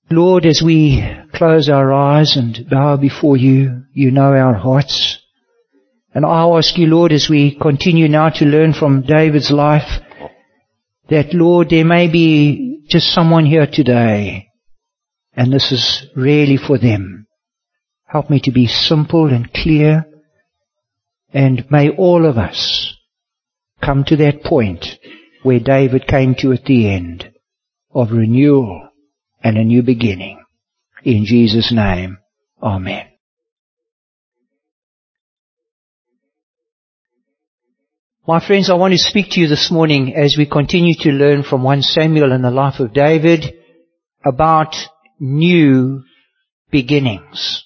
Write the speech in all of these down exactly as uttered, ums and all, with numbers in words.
Lord, as we close our eyes and bow before you, you know our hearts. And I ask you, Lord, as we continue now to learn from David's life, that, Lord, there may be just someone here today, and this is really for them. Help me to be simple and clear, and may all of us come to that point where David came to at the end, of renewal and a new beginning. In Jesus' name, amen. My friends, I want to speak to you this morning as we continue to learn from First Samuel and the life of David about new beginnings.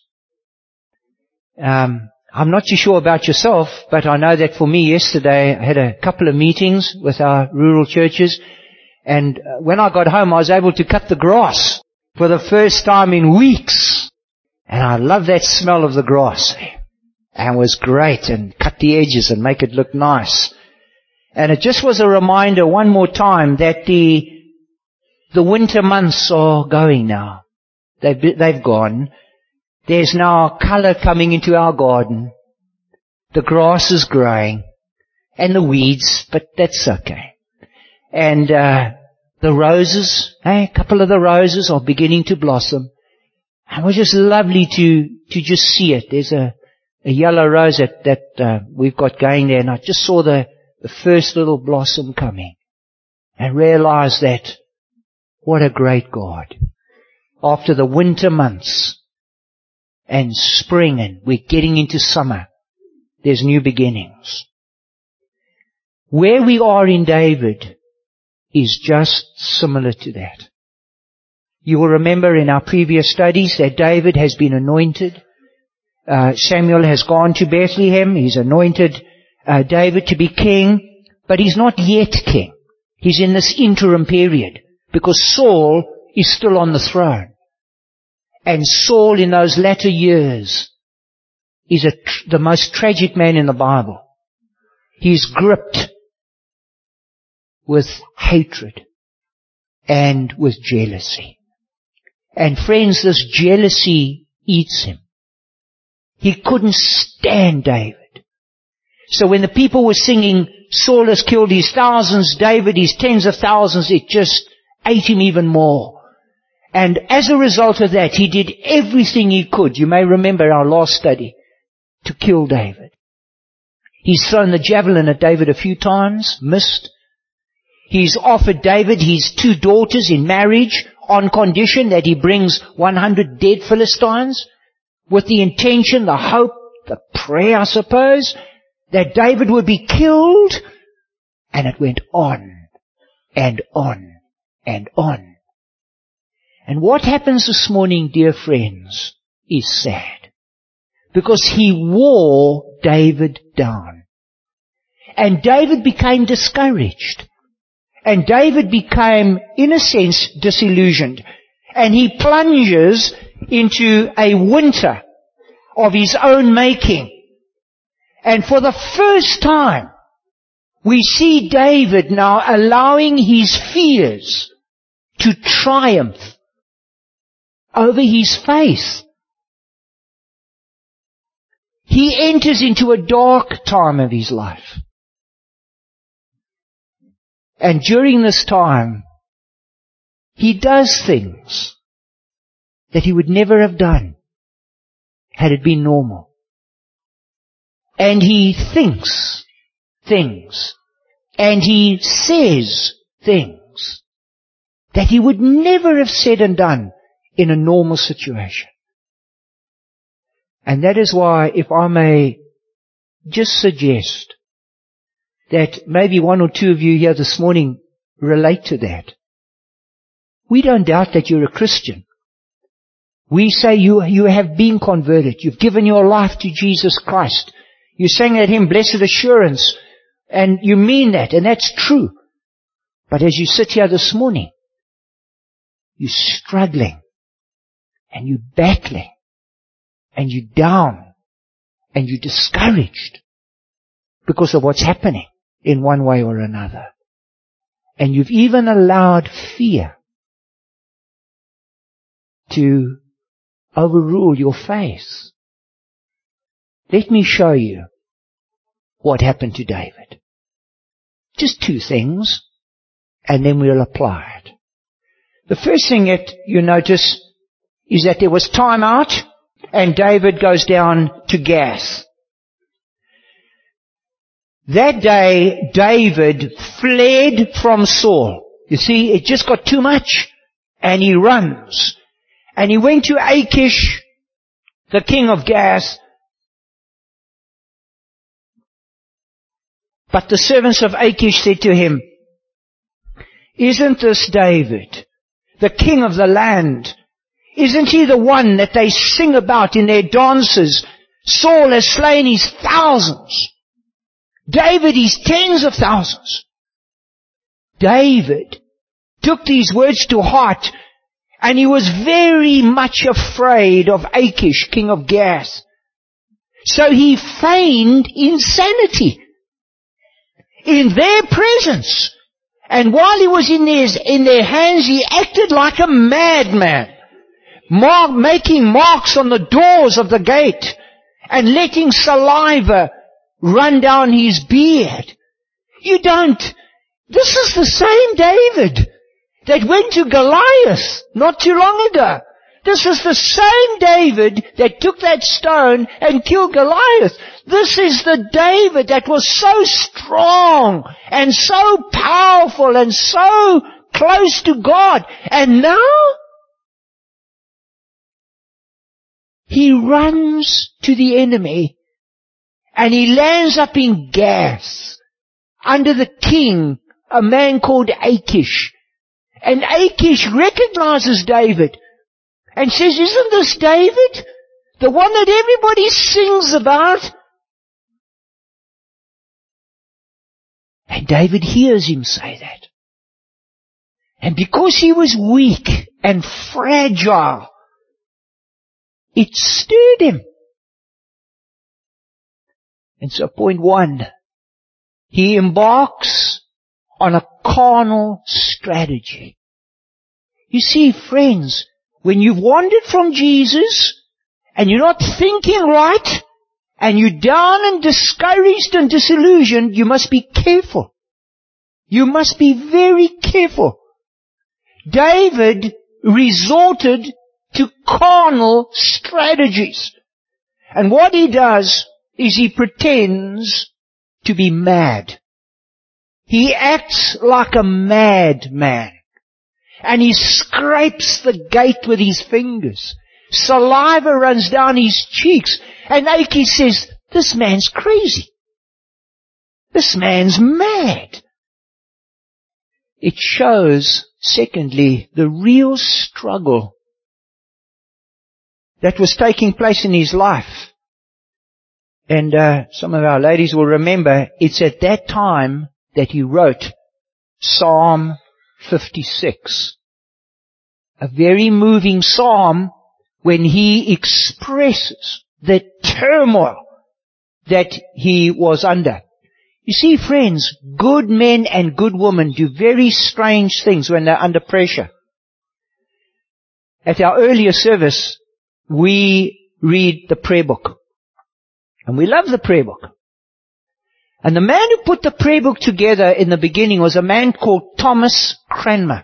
Um, I'm not too sure about yourself, but I know that for me yesterday I had a couple of meetings with our rural churches, and when I got home I was able to cut the grass for the first time in weeks. And I love that smell of the grass. And it was great, and cut the edges and make it look nice. And it just was a reminder one more time that the the winter months are going now. They've, they've gone. There's now color coming into our garden. The grass is growing. And the weeds, but that's okay. And uh the roses, eh, a couple of the roses are beginning to blossom. And it was just lovely to to just see it. There's a a yellow rose that, that uh, we've got going there, and I just saw the, the first little blossom coming and realized that what a great God. After the winter months and spring, and we're getting into summer, there's new beginnings. Where we are in David is just similar to that. You will remember in our previous studies that David has been anointed. Uh, Samuel has gone to Bethlehem. He's anointed uh, David to be king, but he's not yet king. He's in this interim period because Saul is still on the throne. And Saul in those latter years is a tr- the most tragic man in the Bible. He's gripped with hatred and with jealousy. And friends, this jealousy eats him. He couldn't stand David. So when the people were singing, Saul has killed his thousands, David his tens of thousands, it just ate him even more. And as a result of that, he did everything he could. You may remember our last study, to kill David. He's thrown the javelin at David a few times, missed. He's offered David his two daughters in marriage on condition that he brings one hundred dead Philistines, with the intention, the hope, the prayer, I suppose, that David would be killed. And it went on and on and on. And what happens this morning, dear friends, is sad. Because he wore David down. And David became discouraged. And David became, in a sense, disillusioned. And he plunges into a winter of his own making. And for the first time, we see David now allowing his fears to triumph over his faith. He enters into a dark time of his life. And during this time, he does things that he would never have done had it been normal. And he thinks things, and he says things that he would never have said and done in a normal situation. And that is why, if I may just suggest that maybe one or two of you here this morning relate to that. We don't doubt that you're a Christian. We say you, you have been converted. You've given your life to Jesus Christ. You sang at Him, blessed assurance. And you mean that, and that's true. But as you sit here this morning, you're struggling, and you're battling, and you're down, and you're discouraged because of what's happening in one way or another. And you've even allowed fear to overrule your faith. Let me show you what happened to David. Just two things, and then we'll apply it. The first thing that you notice is that there was time out, and David goes down to Gath. That day, David fled from Saul. You see, it just got too much, and he runs. And he went to Achish, the king of Gath. But the servants of Achish said to him, "Isn't this David, the king of the land? Isn't he the one that they sing about in their dances? Saul has slain his thousands. David his tens of thousands." David took these words to heart, and he was very much afraid of Achish, king of Gath. So he feigned insanity in their presence. And while he was in their, in their hands, he acted like a madman, mark, making marks on the doors of the gate and letting saliva run down his beard. You don't. This is the same David that went to Goliath not too long ago. This is the same David that took that stone and killed Goliath. This is the David that was so strong and so powerful and so close to God. And now he runs to the enemy and he lands up in Gath under the king, a man called Achish. And Achish recognizes David and says, "Isn't this David, the one that everybody sings about?" And David hears him say that. And because he was weak and fragile, it stirred him. And so point one, he embarks on a carnal strategy. You see, friends, when you've wandered from Jesus and you're not thinking right and you're down and discouraged and disillusioned, you must be careful. You must be very careful. David resorted to carnal strategies. And what he does is he pretends to be mad. He acts like a madman. And he scrapes the gate with his fingers. Saliva runs down his cheeks. And Achish says, "This man's crazy. This man's mad." It shows, secondly, the real struggle that was taking place in his life. And uh, some of our ladies will remember, it's at that time that he wrote Psalm fifty-six. A very moving psalm when he expresses the turmoil that he was under. You see, friends, good men and good women do very strange things when they're under pressure. At our earlier service, we read the prayer book. And we love the prayer book. And the man who put the prayer book together in the beginning was a man called Thomas Cranmer.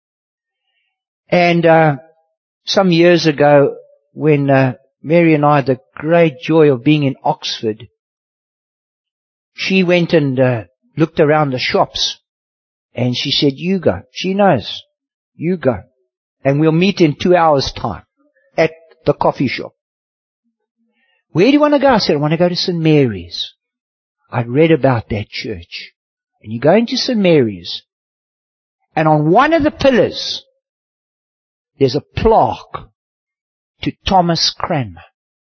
And uh, some years ago, when uh, Mary and I had the great joy of being in Oxford, she went and uh, looked around the shops, and she said, "You go." She knows. "You go. And we'll meet in two hours' time at the coffee shop." "Where do you want to go?" I said, "I want to go to Saint Mary's." I read about that church. And you go into Saint Mary's, and on one of the pillars, there's a plaque to Thomas Cranmer.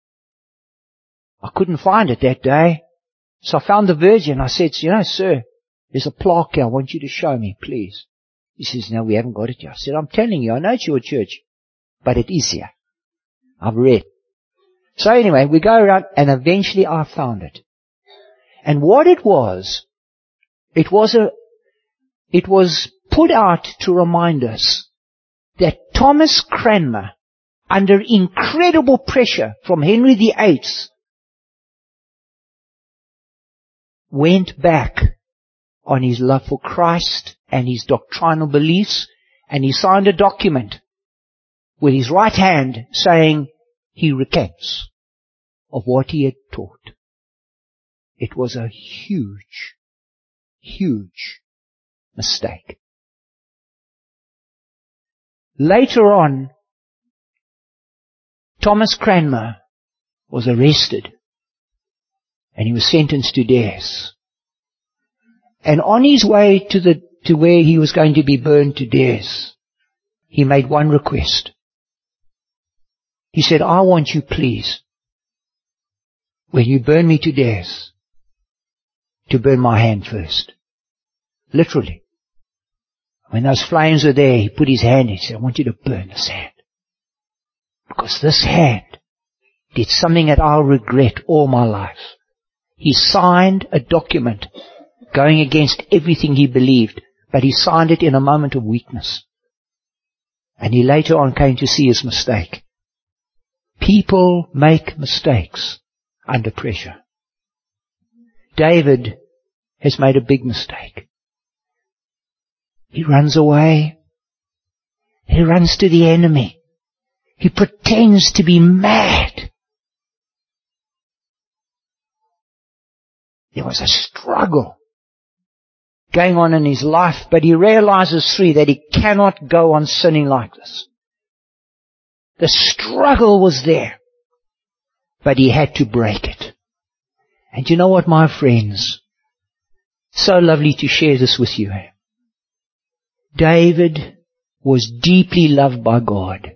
I couldn't find it that day. So I found the Virgin. I said, "You know, sir, there's a plaque here. I want you to show me, please." He says, "No, we haven't got it here." I said, "I'm telling you, I know it's your church, but it is here. I've read." So anyway, we go around, and eventually I found it. And what it was, it was a, it was put out to remind us that Thomas Cranmer under incredible pressure from Henry the Eighth, went back on his love for Christ and his doctrinal beliefs, and he signed a document with his right hand saying he recants of what he had taught. It was a huge, huge mistake. Later on, Thomas Cranmer was arrested and he was sentenced to death. And on his way to the to where he was going to be burned to death, he made one request. He said, I want you, please, when you burn me to death, to burn my hand first. Literally. When those flames were there, he put his hand in. He said, I want you to burn this hand. Because this hand did something that I'll regret all my life. He signed a document going against everything he believed, but he signed it in a moment of weakness. And he later on came to see his mistake. People make mistakes under pressure. David has made a big mistake. He runs away. He runs to the enemy. He pretends to be mad. There was a struggle going on in his life, but he realizes, three, that he cannot go on sinning like this. The struggle was there, but he had to break it. And you know what, my friends? So lovely to share this with you. David was deeply loved by God.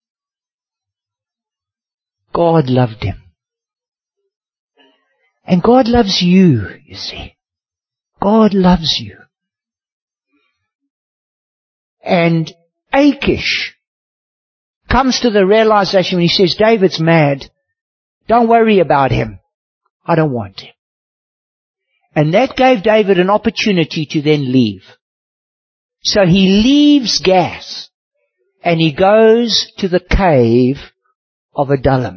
God loved him. And God loves you, you see. God loves you. And Achish comes to the realization when he says, David's mad. Don't worry about him. I don't want him. And that gave David an opportunity to then leave. So he leaves Gath and he goes to the cave of Adullam.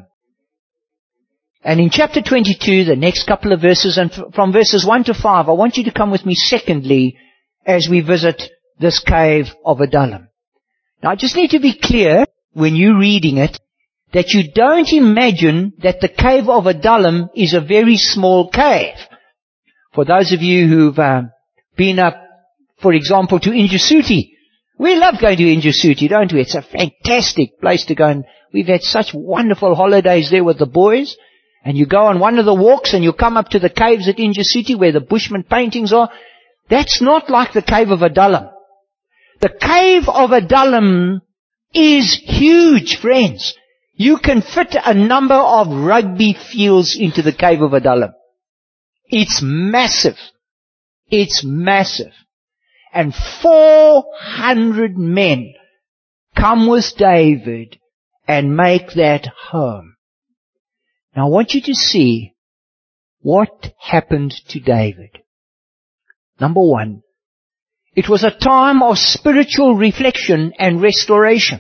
And in chapter twenty-two, the next couple of verses, and from verses one to five, I want you to come with me secondly as we visit this cave of Adullam. Now I just need to be clear when you're reading it that you don't imagine that the cave of Adullam is a very small cave. For those of you who've uh, been up, for example, to Injisuti, we love going to Injisuti, don't we? It's a fantastic place to go, and we've had such wonderful holidays there with the boys. And you go on one of the walks and you come up to the caves at Injisuti where the Bushman paintings are. That's not like the cave of Adullam. The cave of Adullam is huge, friends. You can fit a number of rugby fields into the cave of Adullam. It's massive. It's massive. And four hundred men come with David and make that home. Now I want you to see what happened to David. Number one, it was a time of spiritual reflection and restoration.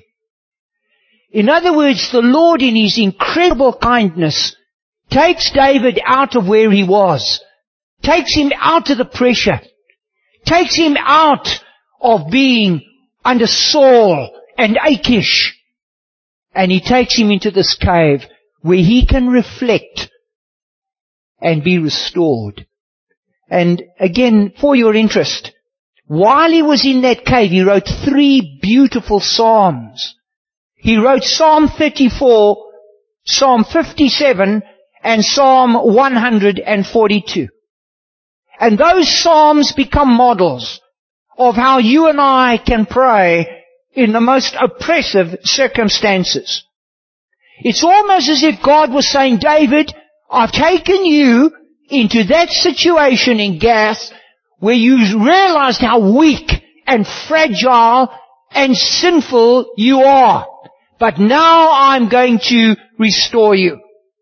In other words, the Lord in His incredible kindness takes David out of where he was, takes him out of the pressure, takes him out of being under Saul and Achish, and He takes him into this cave where he can reflect and be restored. And again, for your interest, while he was in that cave, he wrote three beautiful psalms. He wrote Psalm thirty-four, Psalm fifty-seven, and Psalm one hundred forty-two. And those psalms become models of how you and I can pray in the most oppressive circumstances. It's almost as if God was saying, David, I've taken you into that situation in Gath where you realized how weak and fragile and sinful you are. But now I'm going to restore you.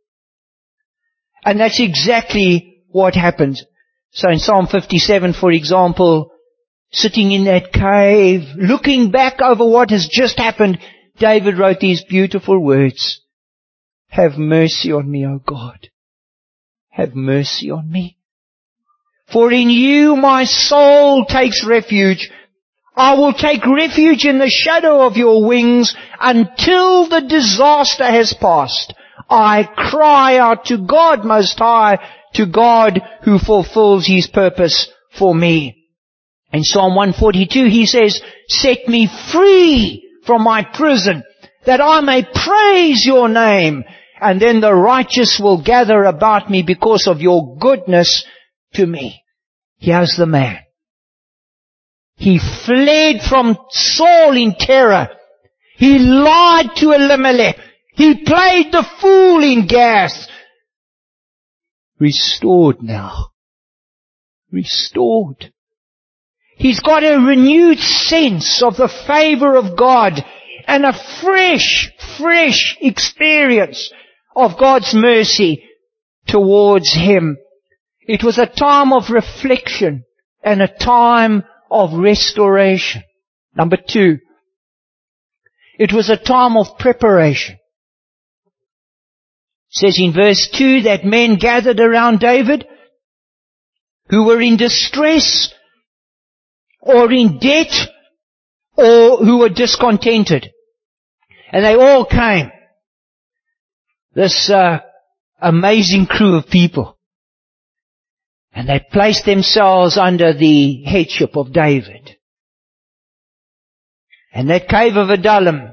And that's exactly what happened. So in Psalm fifty-seven, for example, sitting in that cave, looking back over what has just happened, David wrote these beautiful words. Have mercy on me, O God. Have mercy on me. For in you my soul takes refuge. I will take refuge in the shadow of your wings until the disaster has passed. I cry out to God Most High, to God who fulfills His purpose for me. In Psalm one forty-two he says, set me free from my prison, that I may praise your name, and then the righteous will gather about me because of your goodness to me. Here's the man. He fled from Saul in terror. He lied to Elimelech. He played the fool in Gath. Restored now. Restored. He's got a renewed sense of the favor of God and a fresh, fresh experience of God's mercy towards him. It was a time of reflection and a time of restoration. Number two, it was a time of preparation. It says in verse two that men gathered around David who were in distress or in debt or who were discontented. And they all came. This uh, amazing crew of people. And they placed themselves under the headship of David. And that cave of Adullam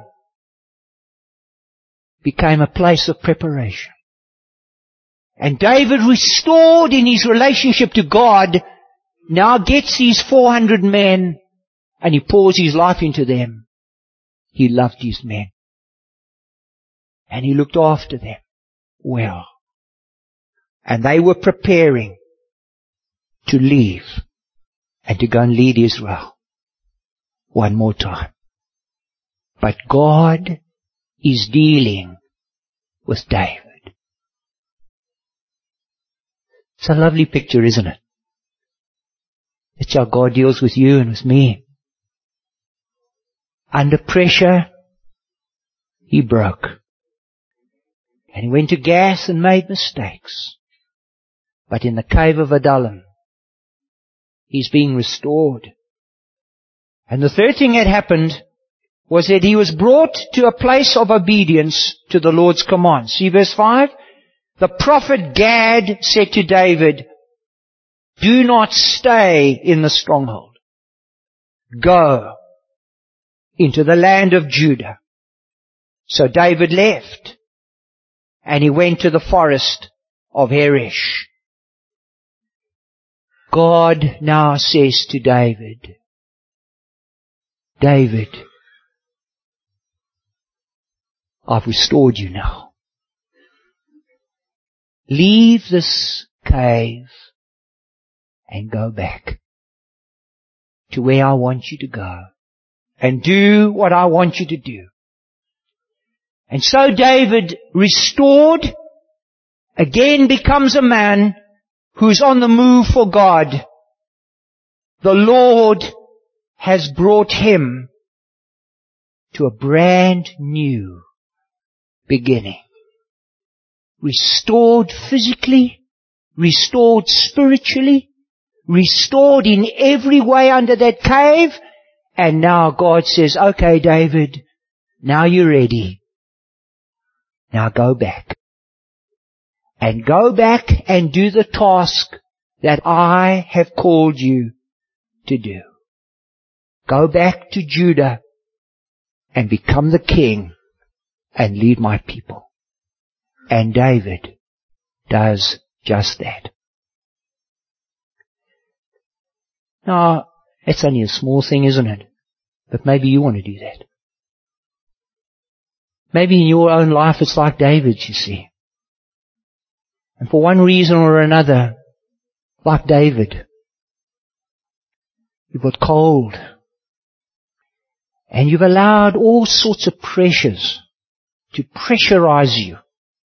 became a place of preparation. And David, restored in his relationship to God, now gets these four hundred men and he pours his life into them. He loved his men. And he looked after them well. And they were preparing to leave and to go and lead Israel one more time. But God is dealing with David. It's a lovely picture, isn't it? It's how God deals with you and with me. Under pressure, he broke. And he went to Gath and made mistakes. But in the cave of Adullam, he's being restored. And the third thing that happened was that he was brought to a place of obedience to the Lord's command. See verse five? The prophet Gad said to David, do not stay in the stronghold. Go into the land of Judah. So David left, and he went to the forest of Heresh. God now says to David, David, I've restored you now. Leave this cave and go back to where I want you to go and do what I want you to do. And so David, restored, again becomes a man who's on the move for God. The Lord has brought him to a brand new beginning. Restored physically, restored spiritually, restored in every way under that cave. And now God says, okay, David, now you're ready. Now go back. And go back and do the task that I have called you to do. Go back to Judah and become the king and lead my people. And David does just that. Now, it's only a small thing, isn't it? But maybe you want to do that. Maybe in your own life it's like David's, you see. And for one reason or another, like David, you've got cold. And you've allowed all sorts of pressures to pressurize you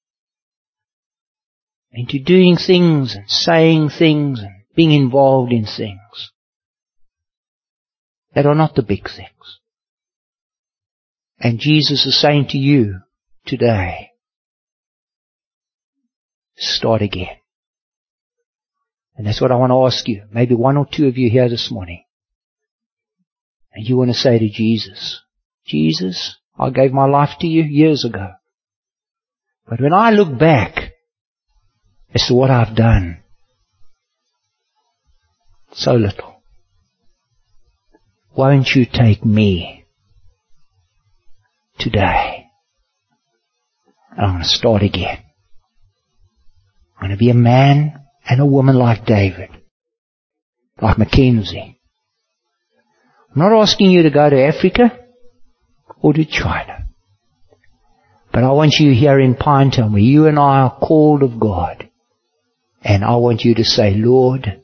into doing things and saying things and being involved in things that are not the big things. And Jesus is saying to you today, start again. And that's what I want to ask you. Maybe one or two of you here this morning. And you want to say to Jesus, Jesus, I gave my life to you years ago. But when I look back as to what I've done, so little. Won't you take me today? And I'm going to start again. I'm going to be a man and a woman like David, like Mackenzie. I'm not asking you to go to Africa or to China. But I want you here in Pinetown, where you and I are called of God. And I want you to say, Lord,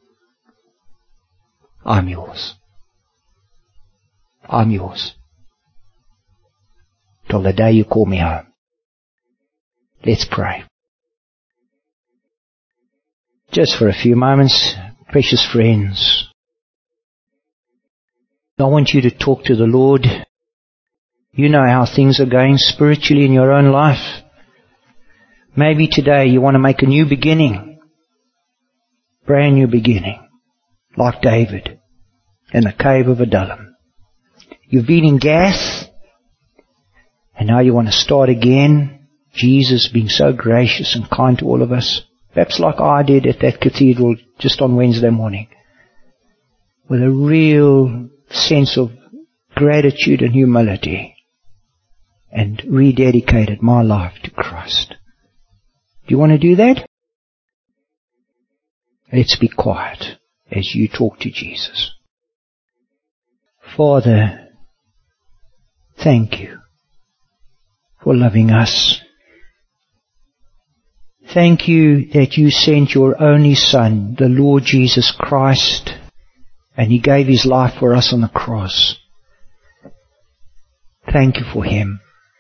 I'm yours. I'm yours. Till the day you call me home. Let's pray. Just for a few moments, precious friends, I want you to talk to the Lord. You know how things are going spiritually in your own life. Maybe today you want to make a new beginning. Brand new beginning. Like David in the cave of Adullam. You've been in Gath, and now you want to start again. Jesus being so gracious and kind to all of us. Perhaps like I did at that cathedral just on Wednesday morning. With a real sense of gratitude and humility. And rededicated my life to Christ. Do you want to do that? Let's be quiet as you talk to Jesus. Father, thank you for loving us. Thank you that you sent your only Son, the Lord Jesus Christ, and He gave His life for us on the cross. Thank you for Him.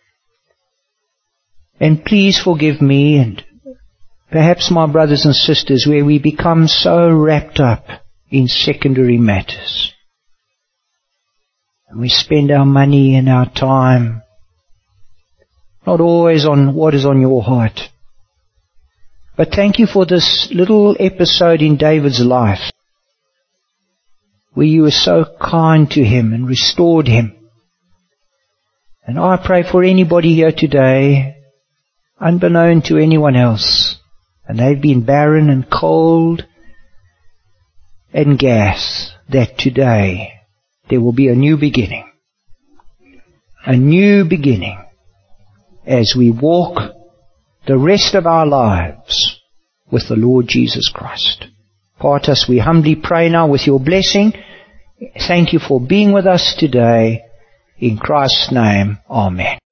And please forgive me and perhaps my brothers and sisters where we become so wrapped up in secondary matters. And we spend our money and our time not always on what is on your heart. But thank you for this little episode in David's life where you were so kind to him and restored him. And I pray for anybody here today, unbeknown to anyone else, and they've been barren and cold and gas, that today there will be a new beginning. A new beginning as we walk the rest of our lives with the Lord Jesus Christ. Part us, we humbly pray now with your blessing. Thank you for being with us today. In Christ's name, amen.